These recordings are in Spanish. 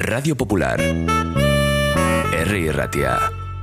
Radio Popular. Herri Ratia.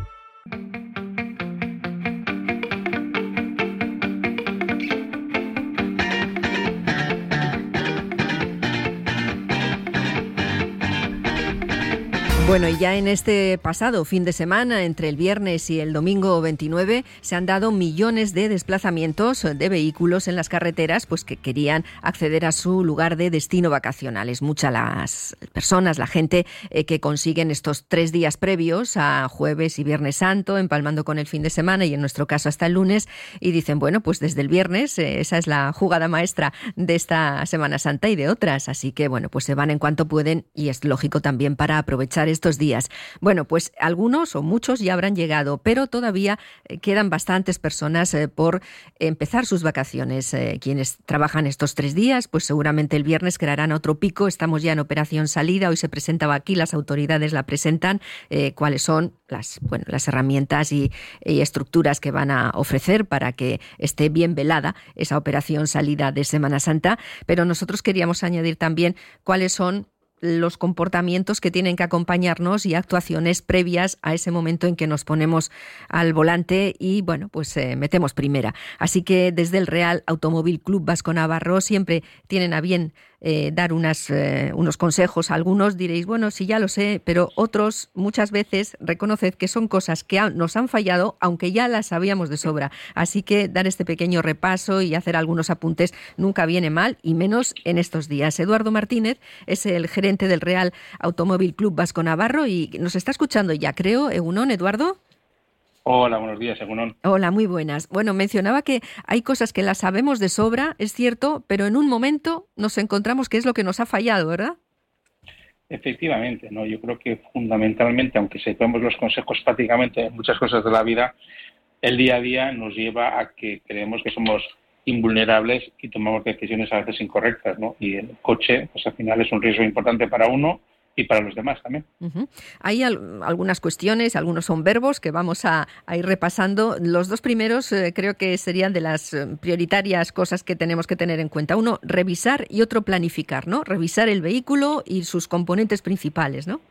Bueno, y ya en este pasado fin de semana, entre el viernes y el domingo 29, se han dado millones de desplazamientos de vehículos en las carreteras pues que querían acceder a su lugar de destino vacacional. Es mucha las personas, la gente que consiguen estos 3 días previos a Jueves y Viernes Santo, empalmando con el fin de semana y en nuestro caso hasta el lunes, y dicen, bueno, pues desde el viernes esa es la jugada maestra de esta Semana Santa y de otras. Así que, bueno, pues se van en cuanto pueden y es lógico también para aprovechar estos días. Bueno, pues algunos o muchos ya habrán llegado, pero todavía quedan bastantes personas por empezar sus vacaciones. Quienes trabajan estos 3 días, pues seguramente el viernes crearán otro pico. Estamos ya en operación salida. Hoy se presentaba aquí, las autoridades la presentan, cuáles son las herramientas y estructuras que van a ofrecer para que esté bien velada esa operación salida de Semana Santa. Pero nosotros queríamos añadir también cuáles son los comportamientos que tienen que acompañarnos y actuaciones previas a ese momento en que nos ponemos al volante y, bueno, pues metemos primera. Así que desde el Real Automóvil Club Vasco Navarro siempre tienen a bien dar unos consejos. Algunos diréis, bueno, sí, ya lo sé, pero otros muchas veces reconoced que son cosas que nos han fallado, aunque ya las sabíamos de sobra. Así que dar este pequeño repaso y hacer algunos apuntes nunca viene mal, y menos en estos días. Eduardo Martínez es el gerente del Real Automóvil Club Vasco Navarro y nos está escuchando ya, creo. Egunon, Eduardo. Hola, buenos días, Egunon. Hola, muy buenas. Bueno, mencionaba que hay cosas que las sabemos de sobra, es cierto, pero en un momento nos encontramos que es lo que nos ha fallado, ¿verdad? Efectivamente, ¿no? Yo creo que fundamentalmente, aunque sepamos los consejos prácticamente en muchas cosas de la vida, el día a día nos lleva a que creemos que somos invulnerables y tomamos decisiones a veces incorrectas, ¿no? Y el coche, pues al final es un riesgo importante para uno y para los demás también. Uh-huh. Hay algunas cuestiones, algunos son verbos que vamos a ir repasando. Los 2 primeros creo que serían de las prioritarias cosas que tenemos que tener en cuenta. Uno, revisar, y otro, planificar, ¿no? Revisar el vehículo y sus componentes principales, ¿no?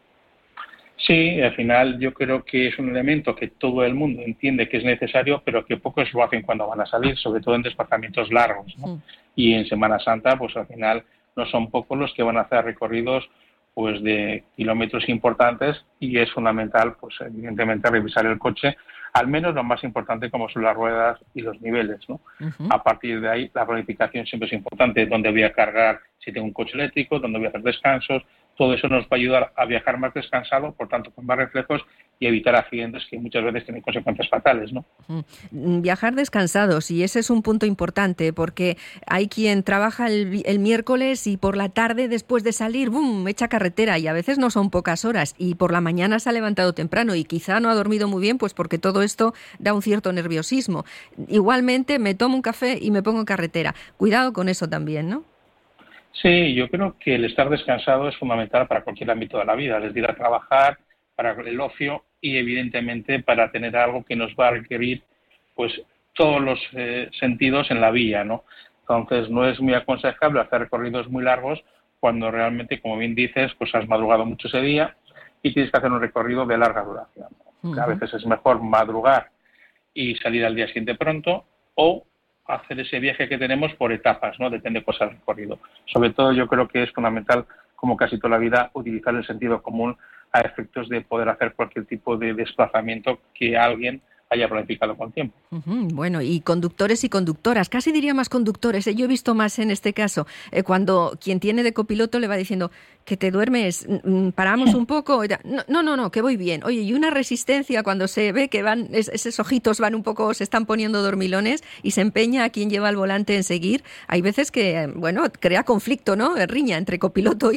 Sí, al final yo creo que es un elemento que todo el mundo entiende que es necesario, pero que pocos lo hacen cuando van a salir, sobre todo en desplazamientos largos, ¿no? Sí. Y en Semana Santa, pues al final no son pocos los que van a hacer recorridos pues de kilómetros importantes, y es fundamental, pues evidentemente, revisar el coche, al menos lo más importante como son las ruedas y los niveles, ¿no? Uh-huh. A partir de ahí, la planificación siempre es importante, dónde voy a cargar, si tengo un coche eléctrico, dónde voy a hacer descansos. Todo eso nos va a ayudar a viajar más descansado, por tanto con más reflejos, y evitar accidentes que muchas veces tienen consecuencias fatales, ¿no? Viajar descansados, y ese es un punto importante, porque hay quien trabaja el miércoles y por la tarde, después de salir, ¡bum!, echa carretera, y a veces no son pocas horas, y por la mañana se ha levantado temprano y quizá no ha dormido muy bien, pues porque todo esto da un cierto nerviosismo. Igualmente me tomo un café y me pongo en carretera. Cuidado con eso también, ¿no? Sí, yo creo que el estar descansado es fundamental para cualquier ámbito de la vida, es decir, a trabajar, para el ocio y evidentemente para tener algo que nos va a requerir pues todos los sentidos en la vía, ¿no? Entonces no es muy aconsejable hacer recorridos muy largos cuando realmente, como bien dices, pues has madrugado mucho ese día y tienes que hacer un recorrido de larga duración. Uh-huh. A veces es mejor madrugar y salir al día siguiente pronto, o hacer ese viaje que tenemos por etapas, ¿no? Depende de cosas del recorrido. Sobre todo yo creo que es fundamental, como casi toda la vida, utilizar el sentido común a efectos de poder hacer cualquier tipo de desplazamiento que alguien haya planificado con tiempo. Uh-huh. Bueno, y conductores y conductoras, casi diría más conductores, yo he visto más en este caso, cuando quien tiene de copiloto le va diciendo que te duermes, paramos un poco, no, que voy bien. Oye, y una resistencia cuando se ve que van, esos ojitos van un poco, se están poniendo dormilones, y se empeña a quien lleva el volante en seguir. Hay veces que, bueno, crea conflicto, ¿no? Riña entre copiloto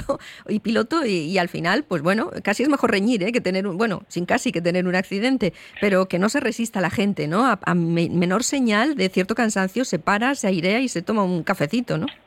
y piloto, y al final, pues bueno, casi es mejor reñir, que tener sin casi que tener un accidente, pero que no se resista la gente, ¿no? A menor señal de cierto cansancio se para, se airea y se toma un cafecito, ¿no?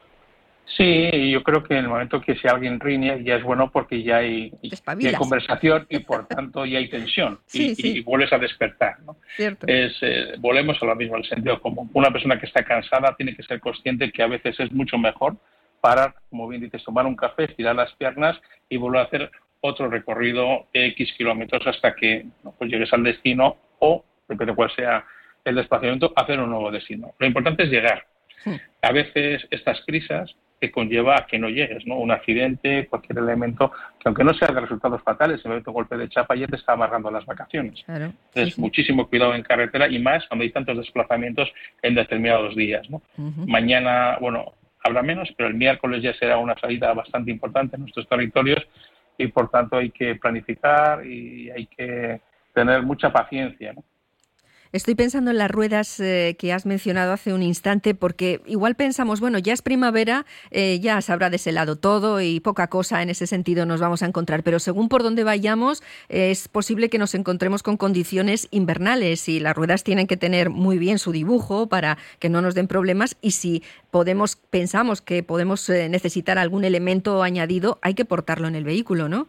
Sí, yo creo que en el momento que si alguien riñe ya es bueno, porque ya hay conversación y por tanto ya hay tensión. Sí. Y vuelves a despertar, ¿no? Cierto. Volvemos a lo mismo, el sentido común. Una persona que está cansada tiene que ser consciente que a veces es mucho mejor parar, como bien dices, tomar un café, estirar las piernas y volver a hacer otro recorrido de X kilómetros hasta que pues llegues al destino o, depende de cuál sea el desplazamiento, hacer un nuevo destino. Lo importante es llegar. Sí. A veces estas prisas te conlleva a que no llegues, ¿no? Un accidente, cualquier elemento, que aunque no sea de resultados fatales, simplemente un golpe de chapa ya te está amarrando las vacaciones. Claro. Entonces, Sí. muchísimo cuidado en carretera y más cuando hay tantos desplazamientos en determinados días, ¿no? Mañana, bueno, habrá menos, pero el miércoles ya será una salida bastante importante en nuestros territorios y, por tanto, hay que planificar y hay que tener mucha paciencia, ¿no? Estoy pensando en las ruedas que has mencionado hace un instante, porque igual pensamos, bueno, ya es primavera, ya se habrá deshelado todo y poca cosa en ese sentido nos vamos a encontrar, pero según por donde vayamos, es posible que nos encontremos con condiciones invernales y las ruedas tienen que tener muy bien su dibujo para que no nos den problemas y si pensamos que podemos necesitar algún elemento añadido, hay que portarlo en el vehículo, ¿no?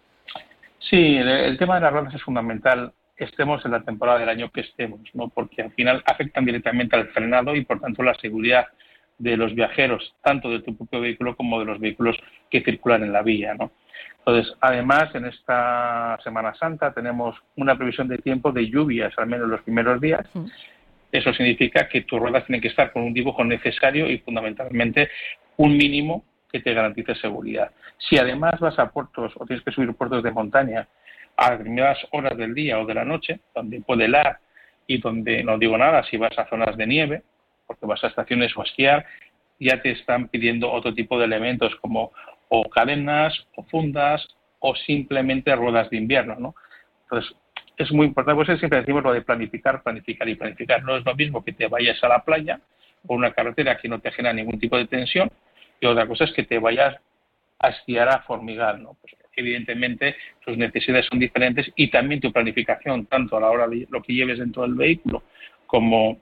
Sí, el tema de las ruedas es fundamental. Estemos en la temporada del año que estemos, ¿no? Porque al final afectan directamente al frenado y, por tanto, la seguridad de los viajeros, tanto de tu propio vehículo como de los vehículos que circulan en la vía, ¿no? Entonces, además, en esta Semana Santa tenemos una previsión de tiempo de lluvias, al menos los primeros días. Eso significa que tus ruedas tienen que estar con un dibujo necesario y, fundamentalmente, un mínimo que te garantice seguridad. Si además vas a puertos o tienes que subir puertos de montaña a determinadas horas del día o de la noche, donde puede helar y donde, no digo nada, si vas a zonas de nieve, porque vas a estaciones o a esquiar, ya te están pidiendo otro tipo de elementos como o cadenas o fundas o simplemente ruedas de invierno, ¿no? Entonces, es muy importante, pues siempre decimos lo de planificar, planificar y planificar. No es lo mismo que te vayas a la playa por una carretera que no te genera ningún tipo de tensión y otra cosa es que te vayas a esquiar a formigar, ¿no? Pues, evidentemente tus necesidades son diferentes y también tu planificación, tanto a la hora de lo que lleves dentro del vehículo como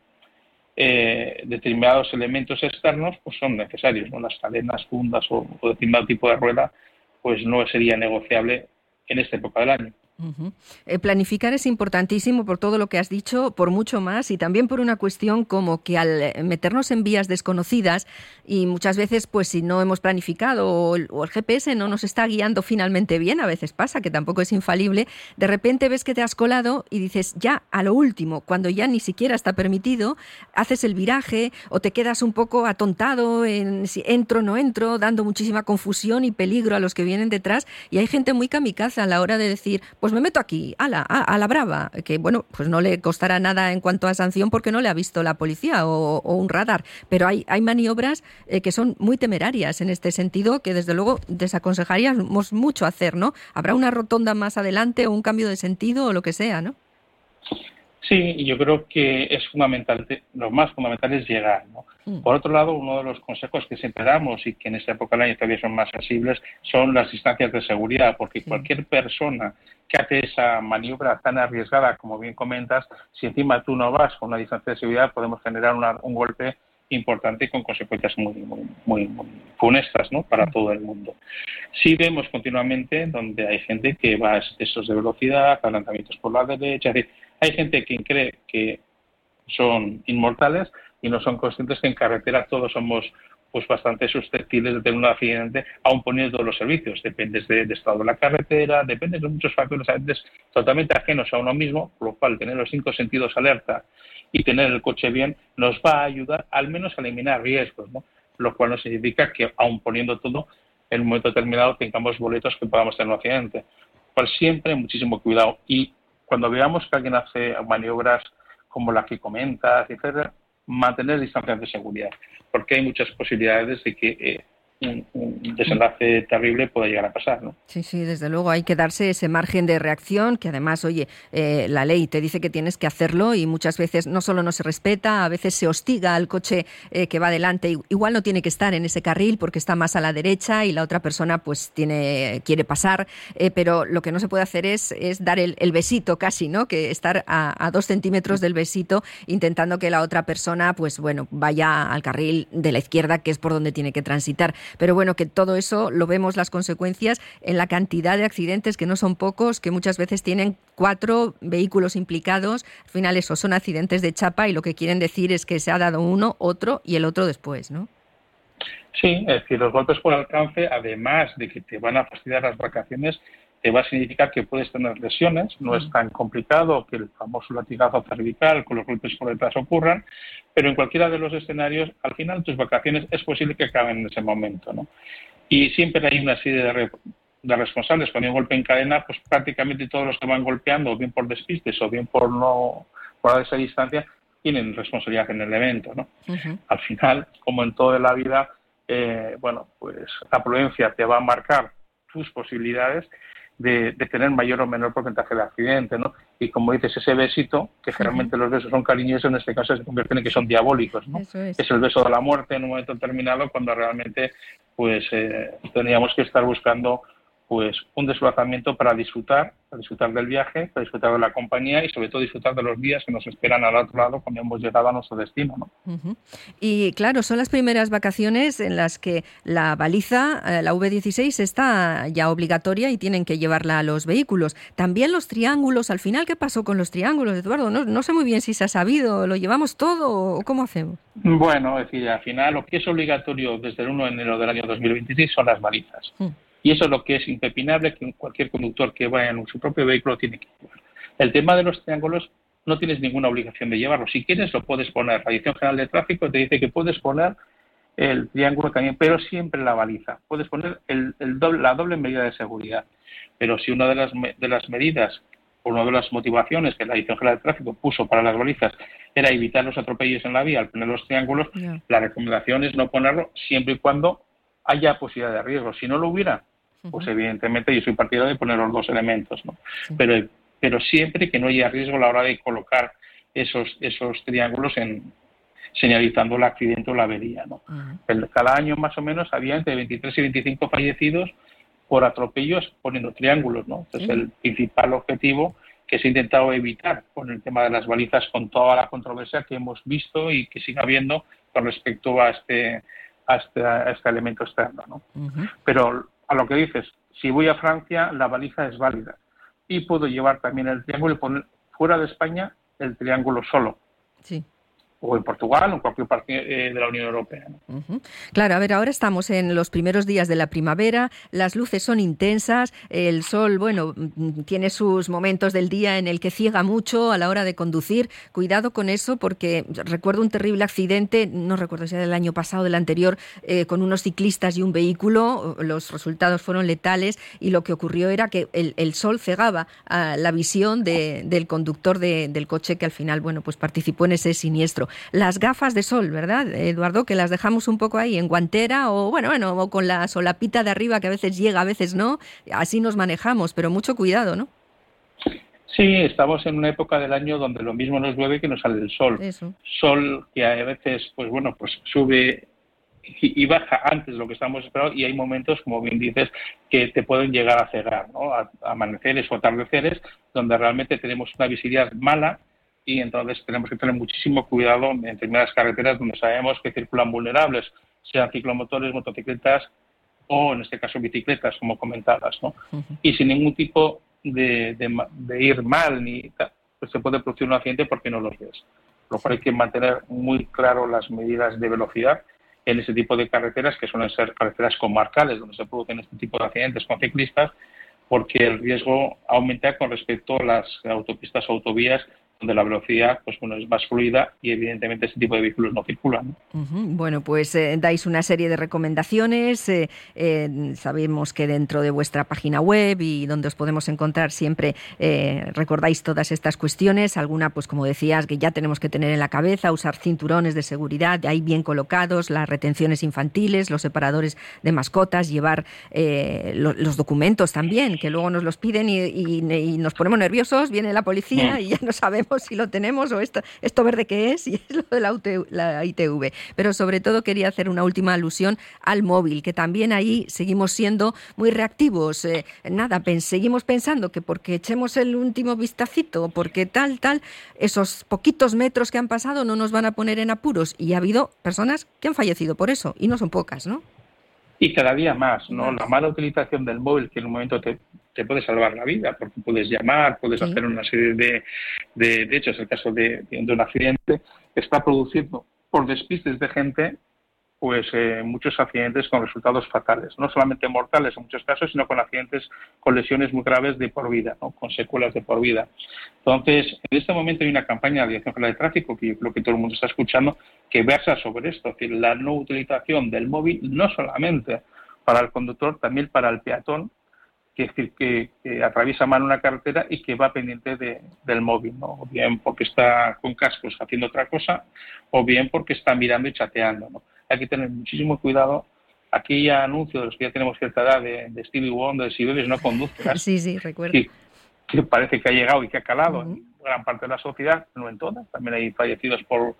determinados elementos externos, pues son necesarios, ¿no? Las cadenas, fundas o determinado tipo de rueda, pues no sería negociable en esta época del año. Planificar es importantísimo por todo lo que has dicho, por mucho más y también por una cuestión como que al meternos en vías desconocidas y muchas veces pues si no hemos planificado o el GPS no nos está guiando finalmente bien, a veces pasa que tampoco es infalible, de repente ves que te has colado y dices ya a lo último, cuando ya ni siquiera está permitido, haces el viraje o te quedas un poco atontado en si entro o no entro, dando muchísima confusión y peligro a los que vienen detrás y hay gente muy kamikaze a la hora de decir pues me meto aquí, a la brava, que bueno, pues no le costará nada en cuanto a sanción porque no le ha visto la policía o un radar, pero hay maniobras que son muy temerarias en este sentido que desde luego desaconsejaríamos mucho hacer, ¿no? Habrá una rotonda más adelante o un cambio de sentido o lo que sea, ¿no? Sí, yo creo que es fundamental, lo más fundamental es llegar, ¿no? Por otro lado, uno de los consejos que siempre damos y que en esta época del año todavía son más sensibles son las distancias de seguridad, porque cualquier persona que hace esa maniobra tan arriesgada, como bien comentas, si encima tú no vas con una distancia de seguridad, podemos generar un golpe importante y con consecuencias muy funestas, ¿no? Para todo el mundo. Sí vemos continuamente donde hay gente que va a excesos de velocidad, adelantamientos por la derecha, es decir, hay gente que cree que son inmortales y no son conscientes que en carretera todos somos pues bastante susceptibles de tener un accidente, aun poniendo todos los servicios. Dependes del estado de la carretera, dependes de muchos factores a veces totalmente ajenos a uno mismo, por lo cual tener los 5 sentidos alerta y tener el coche bien nos va a ayudar al menos a eliminar riesgos, ¿no? Lo cual no significa que aun poniendo todo, en un momento determinado tengamos boletos que podamos tener un accidente. Pues siempre muchísimo cuidado y cuando veamos que alguien hace maniobras como la que comentas, etcétera, mantener distancias de seguridad, porque hay muchas posibilidades de que un desenlace terrible pueda llegar a pasar, ¿no? Sí, sí, desde luego hay que darse ese margen de reacción que además, oye, la ley te dice que tienes que hacerlo y muchas veces no solo no se respeta, a veces se hostiga al coche que va adelante. Igual no tiene que estar en ese carril porque está más a la derecha y la otra persona pues quiere pasar, pero lo que no se puede hacer es dar el besito casi, ¿no? Que estar a 2 centímetros del besito intentando que la otra persona pues bueno vaya al carril de la izquierda que es por donde tiene que transitar. Pero bueno, que todo eso lo vemos las consecuencias en la cantidad de accidentes que no son pocos, que muchas veces tienen 4 vehículos implicados. Al final esos son accidentes de chapa y lo que quieren decir es que se ha dado uno, otro y el otro después, ¿no? Sí, es decir, los golpes por alcance, además de que te van a fastidiar las vacaciones, te va a significar que puedes tener lesiones. No es tan complicado que el famoso latigazo cervical con los golpes por detrás ocurran, pero en cualquiera de los escenarios, al final tus vacaciones es posible que acaben en ese momento, ¿no? Y siempre hay una serie de responsables. Cuando hay un golpe en cadena, pues prácticamente todos los que van golpeando, o bien por despistes o bien por esa distancia, tienen responsabilidad en el evento, ¿no? Al final, como en toda la vida, pues la prudencia te va a marcar tus posibilidades de tener mayor o menor porcentaje de accidente, ¿no? Y como dices, ese besito, que generalmente los besos son cariñosos, en este caso se convierten en que son diabólicos, ¿no? Es el beso de la muerte en un momento determinado, cuando realmente pues tendríamos que estar buscando pues un desplazamiento para disfrutar del viaje, para disfrutar de la compañía y sobre todo disfrutar de los días que nos esperan al otro lado cuando hemos llegado a nuestro destino, ¿no? Y claro, son las primeras vacaciones en las que la baliza, la V16, está ya obligatoria y tienen que llevarla a los vehículos. También los triángulos, al final, ¿qué pasó con los triángulos, Eduardo? No sé muy bien si se ha sabido, ¿lo llevamos todo o cómo hacemos? Bueno, es decir, al final lo que es obligatorio desde el 1 de enero del año 2026 son las balizas. Y eso es lo que es impepinable, que cualquier conductor que vaya en su propio vehículo tiene que llevar. El tema de los triángulos no tienes ninguna obligación de llevarlo. Si quieres, lo puedes poner. La Dirección General de Tráfico te dice que puedes poner el triángulo también, pero siempre la baliza. Puedes poner la doble medida de seguridad. Pero si una de las medidas, o una de las motivaciones que la Dirección General de Tráfico puso para las balizas era evitar los atropellos en la vía al poner los triángulos, la recomendación es no ponerlo siempre y cuando haya posibilidad de riesgo. Si no lo hubiera, pues evidentemente yo soy partidario de poner los dos elementos, ¿no? Pero siempre que no haya riesgo a la hora de colocar esos triángulos señalizando el accidente o la avería, ¿no? Cada año más o menos había entre 23 y 25 fallecidos por atropellos poniendo triángulos, ¿no? Entonces el principal objetivo que se ha intentado evitar con el tema de las balizas, con toda la controversia que hemos visto y que sigue habiendo con respecto a este elemento externo, ¿no? Pero a lo que dices, si voy a Francia, la baliza es válida. Y puedo llevar también el triángulo y poner fuera de España el triángulo solo. Sí. O en Portugal o en cualquier parte de la Unión Europea, ¿no? Claro, a ver, ahora estamos en los primeros días de la primavera, las luces son intensas, el sol, bueno, tiene sus momentos del día en el que ciega mucho a la hora de conducir. Cuidado con eso, porque recuerdo un terrible accidente, no recuerdo si era del año pasado o del anterior, con unos ciclistas y un vehículo. Los resultados fueron letales y lo que ocurrió era que el sol cegaba a la visión del conductor del coche que al final, bueno, pues participó en ese siniestro. Las gafas de sol, ¿verdad, Eduardo? Que las dejamos un poco ahí en guantera o o con la solapita de arriba que a veces llega, a veces no. Así nos manejamos, pero mucho cuidado, ¿no? Sí, estamos en una época del año donde lo mismo nos llueve que nos sale el sol. Eso. Sol que a veces, pues sube y baja antes de lo que estamos esperando, y hay momentos, como bien dices, que te pueden llegar a cegar, ¿no? A amaneceres o atardeceres donde realmente tenemos una visibilidad mala. Y entonces tenemos que tener muchísimo cuidado en determinadas carreteras donde sabemos que circulan vulnerables, sean ciclomotores, motocicletas o, en este caso, bicicletas, como comentabas, ¿no? Y sin ningún tipo de ir mal, pues se puede producir un accidente porque no los ves. Por lo cual hay que mantener muy claro las medidas de velocidad en ese tipo de carreteras, que suelen ser carreteras comarcales, donde se producen este tipo de accidentes con ciclistas, porque el riesgo aumenta con respecto a las autopistas o autovías, donde la velocidad es más fluida y evidentemente ese tipo de vehículos no circulan, ¿no? Bueno, pues dais una serie de recomendaciones. Sabemos que dentro de vuestra página web y donde os podemos encontrar siempre recordáis todas estas cuestiones. Alguna, pues como decías, que ya tenemos que tener en la cabeza, usar cinturones de seguridad ahí bien colocados, las retenciones infantiles, los separadores de mascotas, llevar los documentos también, que luego nos los piden y nos ponemos nerviosos, viene la policía y ya no sabemos si lo tenemos o esto verde que es, y es lo de la ITV. Pero sobre todo quería hacer una última alusión al móvil, que también ahí seguimos siendo muy reactivos. Seguimos pensando que porque echemos el último vistacito, porque tal, esos poquitos metros que han pasado no nos van a poner en apuros. Y ha habido personas que han fallecido por eso, y no son pocas, ¿no? Y cada día más, ¿no? La mala utilización del móvil, que en un momento te puede salvar la vida, porque puedes llamar, puedes hacer una serie de hechos. El caso de un accidente está producido por despistes de gente pues muchos accidentes con resultados fatales, no solamente mortales en muchos casos, sino con accidentes con lesiones muy graves de por vida, ¿no? Con secuelas de por vida. Entonces, en este momento hay una campaña de la Dirección General de Tráfico, que yo creo que todo el mundo está escuchando, que versa sobre esto, es decir, la no utilización del móvil, no solamente para el conductor, también para el peatón, que es decir, que atraviesa mal una carretera y que va pendiente del móvil, ¿no? O bien porque está con cascos haciendo otra cosa, o bien porque está mirando y chateando, ¿no? Hay que tener muchísimo cuidado. Aquí ya anuncio de los que ya tenemos cierta edad de Stevie Wonder, de Si bebes no conduzcas. Sí, recuerdo. Que parece que ha llegado y que ha calado en gran parte de la sociedad, no en todas. También hay fallecidos por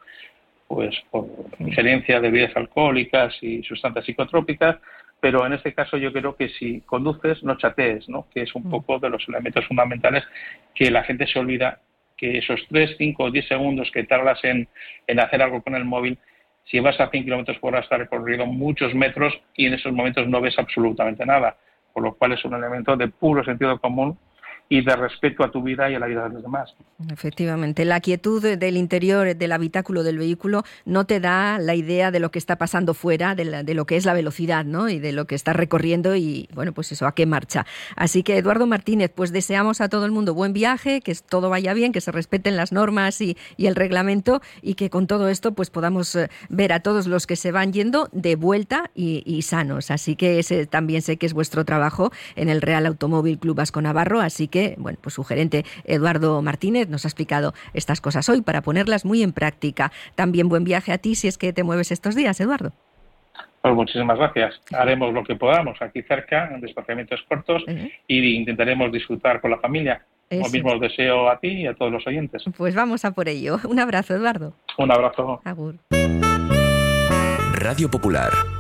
injerencia de bebidas alcohólicas y sustancias psicotrópicas, pero en este caso yo creo que si conduces, no chatees, ¿no? Que es un poco de los elementos fundamentales que la gente se olvida, que esos 3, 5 o 10 segundos que tardas en hacer algo con el móvil, si vas a 100 kilómetros por hora estás recorriendo muchos metros y en esos momentos no ves absolutamente nada, por lo cual es un elemento de puro sentido común y de respeto a tu vida y a la vida de los demás. Efectivamente, la quietud del interior del habitáculo del vehículo no te da la idea de lo que está pasando fuera, de lo que es la velocidad, ¿no? Y de lo que estás recorriendo y, bueno, pues eso, a qué marcha. Así que, Eduardo Martínez, pues deseamos a todo el mundo buen viaje, que todo vaya bien, que se respeten las normas y el reglamento y que con todo esto pues podamos ver a todos los que se van yendo de vuelta y sanos. Así que ese también sé que es vuestro trabajo en el Real Automóvil Club Vasco Navarro, así que, bueno, pues su gerente Eduardo Martínez nos ha explicado estas cosas hoy para ponerlas muy en práctica. También buen viaje a ti si es que te mueves estos días, Eduardo. Pues muchísimas gracias. Haremos lo que podamos aquí cerca, en desplazamientos cortos, y intentaremos disfrutar con la familia. Lo mismo os deseo a ti y a todos los oyentes. Pues vamos a por ello. Un abrazo, Eduardo. Un abrazo. Agur. Radio Popular.